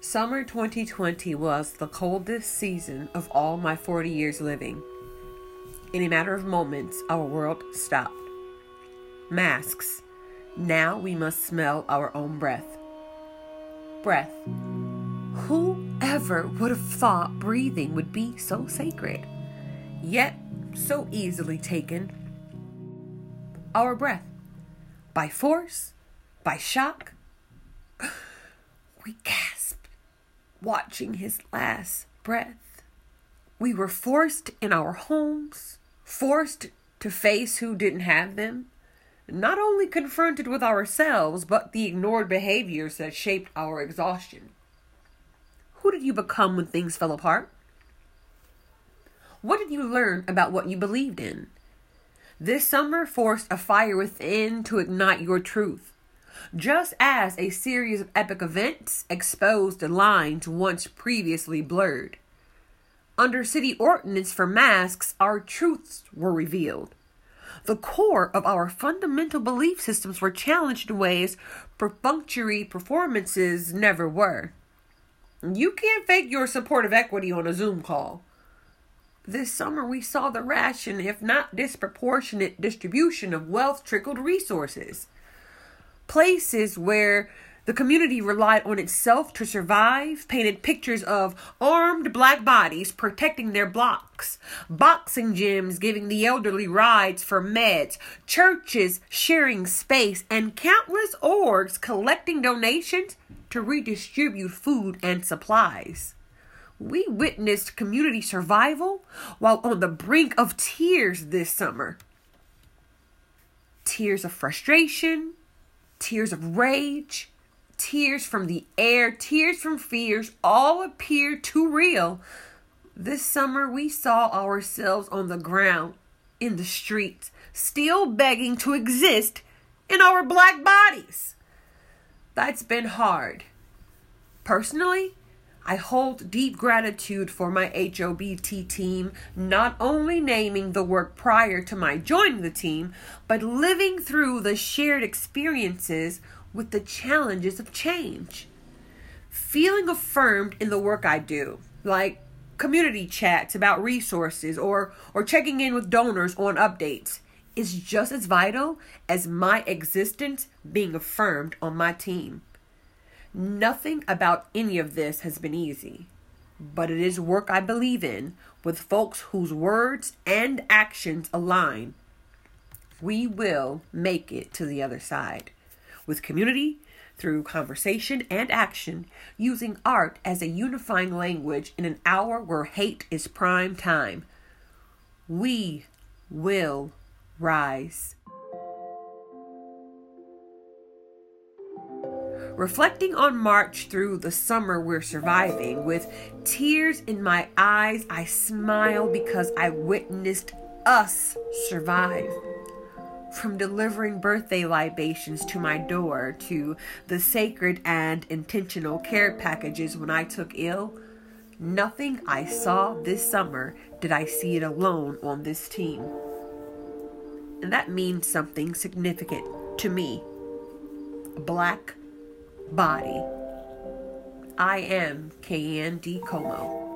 Summer 2020 was the coldest season of all my 40 years living. In a matter of moments, our world stopped. Masks. Now we must smell our own breath. Breath. Whoever would have thought breathing would be so sacred, yet so easily taken? Our breath. By force, by shock, we gasped, watching his last breath. We were forced in our homes, forced to face who didn't have them, not only confronted with ourselves, but the ignored behaviors that shaped our exhaustion. Who did you become when things fell apart? What did you learn about what you believed in? This summer forced a fire within to ignite your truth. Just as a series of epic events exposed the lines once previously blurred. Under city ordinance for masks, our truths were revealed. The core of our fundamental belief systems were challenged in ways perfunctory performances never were. You can't fake your support of equity on a Zoom call. This summer we saw the ration, if not disproportionate distribution of wealth-trickled resources. Places where the community relied on itself to survive painted pictures of armed black bodies protecting their blocks, boxing gyms giving the elderly rides for meds, churches sharing space, and countless orgs collecting donations to redistribute food and supplies. We witnessed community survival while on the brink of tears this summer. Tears of frustration, tears of rage, tears from the air, tears from fears, all appeared too real. This summer we saw ourselves on the ground, in the streets, still begging to exist in our black bodies. That's been hard. Personally, I hold deep gratitude for my HOBT team, not only naming the work prior to my joining the team, but living through the shared experiences with the challenges of change. Feeling affirmed in the work I do, like community chats about resources or checking in with donors on updates, is just as vital as my existence being affirmed on my team. Nothing about any of this has been easy, but it is work I believe in with folks whose words and actions align. We will make it to the other side with community, through conversation and action, using art as a unifying language in an hour where hate is prime time. We will rise. Reflecting on March through the summer we're surviving, with tears in my eyes, I smile because I witnessed us survive. From delivering birthday libations to my door, to the sacred and intentional care packages when I took ill, nothing I saw this summer did I see it alone on this team. And that means something significant to me. Black body. I am KND Como.